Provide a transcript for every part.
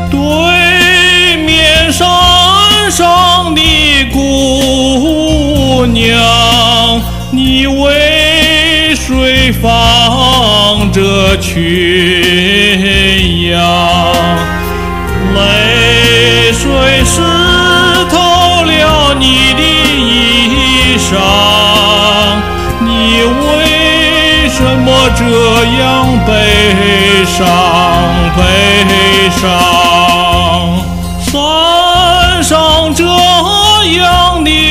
对面山上的姑娘，你为谁放着群羊？泪水湿透了你的衣裳，你为什么这样悲伤？山上这样的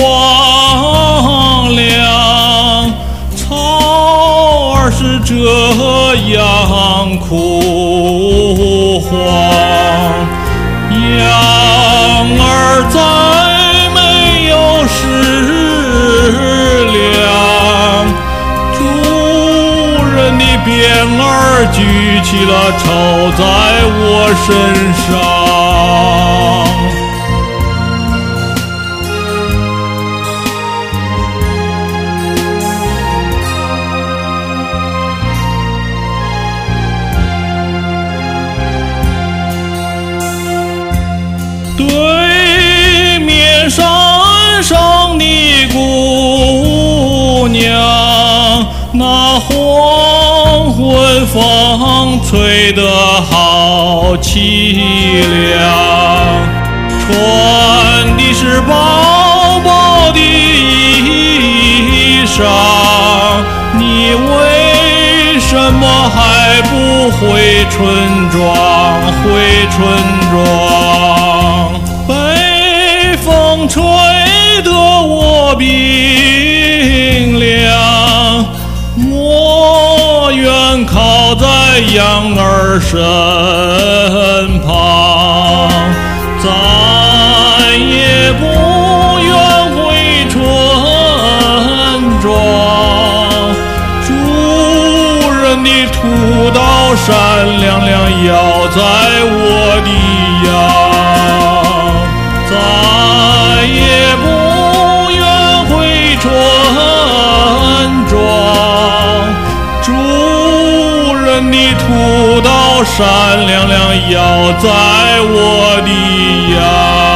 荒凉，草儿是这样枯黄，羊儿再没有食粮，主人的鞭儿举起了抽在我身上。对面山上的姑娘，那黄昏风吹得好凄凉，穿的是薄薄的衣裳，你为什么还不回村庄？北风吹得我冰凉，我愿靠在羊儿身旁，再也不愿回村庄。主人的屠刀闪亮亮要在我的腰，再也不愿回村庄。主人的屠刀闪亮亮要在我的腰。